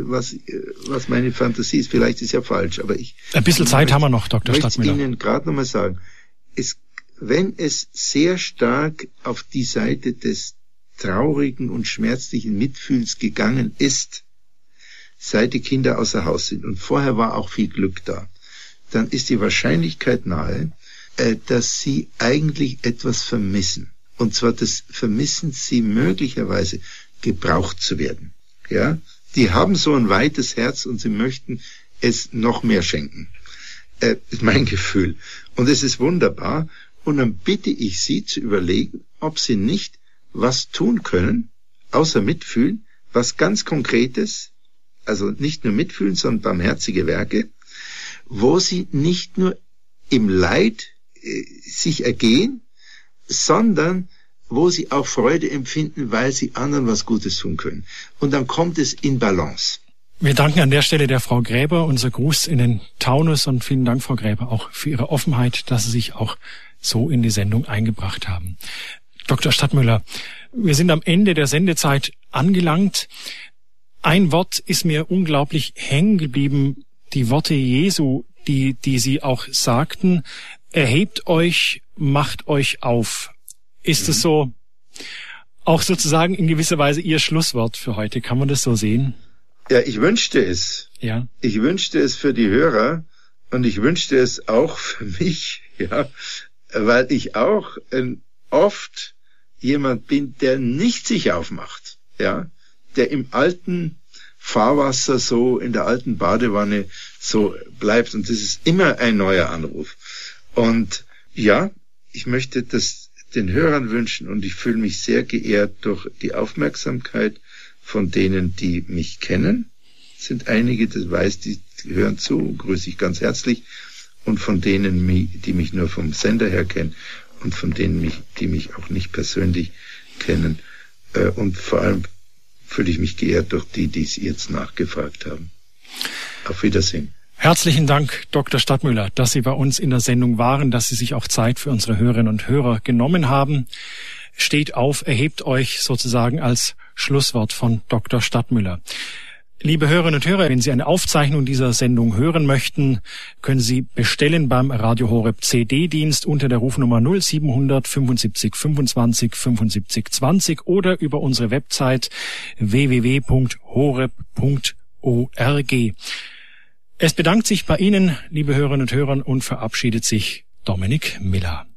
meine Fantasie ist? Vielleicht ist ja falsch, aber ein bisschen Zeit haben wir noch, Dr. Stadtmüller. Ich möchte Ihnen gerade nochmal sagen, wenn es sehr stark auf die Seite des traurigen und schmerzlichen Mitfühls gegangen ist, seit die Kinder außer Haus sind, und vorher war auch viel Glück da, dann ist die Wahrscheinlichkeit nahe, dass Sie eigentlich etwas vermissen. Und zwar das vermissen Sie möglicherweise, gebraucht zu werden. Ja, die haben so ein weites Herz und sie möchten es noch mehr schenken. Ist mein Gefühl. Und es ist wunderbar. Und dann bitte ich Sie zu überlegen, ob Sie nicht was tun können, außer mitfühlen, was ganz Konkretes, also nicht nur mitfühlen, sondern barmherzige Werke, wo Sie nicht nur im Leid sich ergehen, sondern wo Sie auch Freude empfinden, weil Sie anderen was Gutes tun können. Und dann kommt es in Balance. Wir danken an der Stelle der Frau Gräber, unser Gruß in den Taunus, und vielen Dank, Frau Gräber, auch für Ihre Offenheit, dass Sie sich auch so in die Sendung eingebracht haben. Dr. Stadtmüller, wir sind am Ende der Sendezeit angelangt. Ein Wort ist mir unglaublich hängen geblieben, die Worte Jesu, die Sie auch sagten, erhebt euch, macht euch auf. Ist es so auch sozusagen in gewisser Weise Ihr Schlusswort für heute? Kann man das so sehen? Ja, ich wünschte es. Ja. Ich wünschte es für die Hörer und ich wünschte es auch für mich, ja, weil ich auch oft jemand bin, der nicht sich aufmacht, ja, der im alten Fahrwasser so, in der alten Badewanne so bleibt, und das ist immer ein neuer Anruf. Und ja, ich möchte das den Hörern wünschen, und ich fühle mich sehr geehrt durch die Aufmerksamkeit von denen, die mich kennen. Es sind einige, das weiß, die hören zu, grüße ich ganz herzlich, und von denen, die mich nur vom Sender her kennen, und von denen, die mich auch nicht persönlich kennen. Und vor allem fühle ich mich geehrt durch die es jetzt nachgefragt haben. Auf Wiedersehen. Herzlichen Dank, Dr. Stadtmüller, dass Sie bei uns in der Sendung waren, dass Sie sich auch Zeit für unsere Hörerinnen und Hörer genommen haben. Steht auf, erhebt euch sozusagen als Schlusswort von Dr. Stadtmüller. Liebe Hörerinnen und Hörer, wenn Sie eine Aufzeichnung dieser Sendung hören möchten, können Sie bestellen beim Radio Horeb CD-Dienst unter der Rufnummer 0700 75 25 75 20 oder über unsere Website www.horeb.org. Es bedankt sich bei Ihnen, liebe Hörerinnen und Hörer, und verabschiedet sich Dominik Miller.